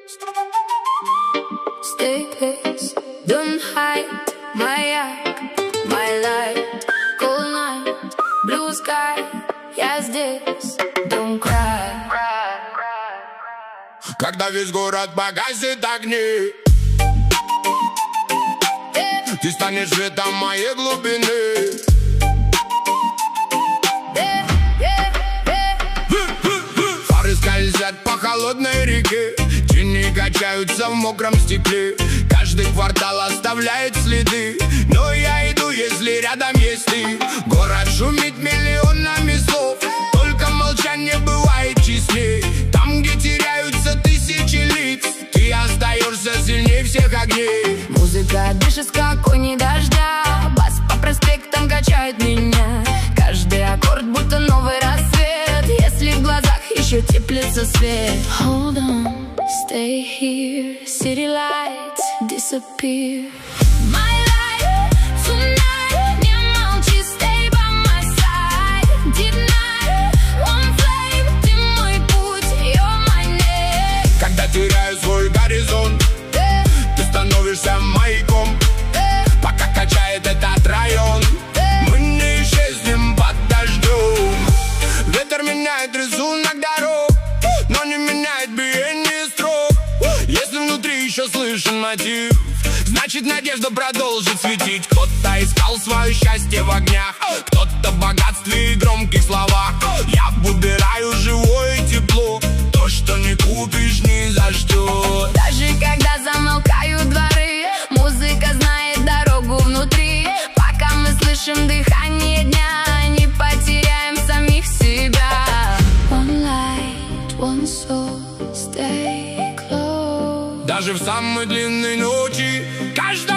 Stay close, don't hide my eye, my light. Cold night, blue sky, я здесь, don't cry. Когда весь город погасит огни, ты станешь светом моей глубины. Фары скользят по холодной реке, тени качаются в мокром стекле. Каждый квартал оставляет следы, но я иду, если рядом есть ты. Город шумит миллионами слов, только молчание бывает честней. Там, где теряются тысячи лиц, ты остаешься сильнее всех огней. Музыка дышит спокойней дождя, бас по проспектам качает меня. Каждый аккорд будто новый рассвет, если в глазах еще теплится свет. Hold on, stay here, city lights disappear. My life tonight, не молчи, stay by my side. Deep night, one flame, ты мой путь, you're my name. Когда теряю свой горизонт, ты становишься маяком. Пока качает этот район, мы не исчезнем под дождем. Ветер меняет рисунок дорог, но не меняет биение строк. Если внутри еще слышен мотив, значит надежда продолжит светить. Кто-то искал свое счастье в огнях, кто-то в богатстве и громких словах. Я выбираю живое тепло, то, что не купишь ни за что. Даже когда замолкают дворы, музыка знает дорогу внутри. Пока мы слышим дыхание дня, не потеряем самих себя. One light, one soul, stay close. Даже в самой длинной ночи каждая